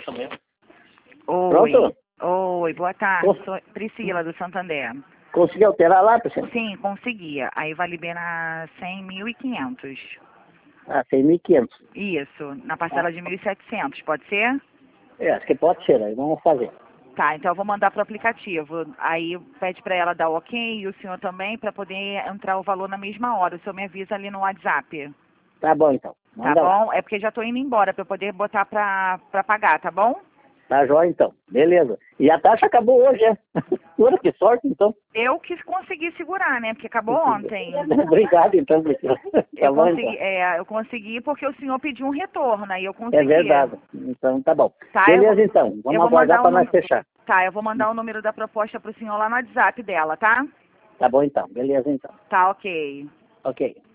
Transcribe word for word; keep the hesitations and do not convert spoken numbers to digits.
isso mesmo. Oi. Pronto? Oi, boa tarde. Cons- Sou Priscila, do Santander. Consegui alterar lá, pessoal? Sim, conseguia. Aí vai liberar cem mil e quinhentos. Ah, seis mil e quinhentos. Isso, na parcela de mil e setecentos, pode ser? É, acho que pode ser, aí vamos fazer. Tá, então eu vou mandar pro aplicativo. Aí pede para ela dar ok e o senhor também para poder entrar o valor na mesma hora. O senhor me avisa ali no WhatsApp. Tá bom, então. Tá Manda lá. bom? É porque já tô indo embora para eu poder botar pra, pra pagar, tá bom? Tá jóia, então. Beleza. E a taxa acabou hoje, é? Olha que sorte, então. Eu que consegui segurar, né? Porque acabou ontem. Obrigado, então, Priscila. Tá Eu bom, consegui, então. é, eu consegui porque o senhor pediu um retorno, aí eu consegui. É verdade. Então, tá bom. Tá, eu Beleza, vou- então. eu Vamos vou aguardar mandar para o nós número. fechar. Tá, eu vou mandar o número da proposta pro senhor lá no WhatsApp dela, tá? Tá bom, então. Beleza, então. Tá, ok. Ok.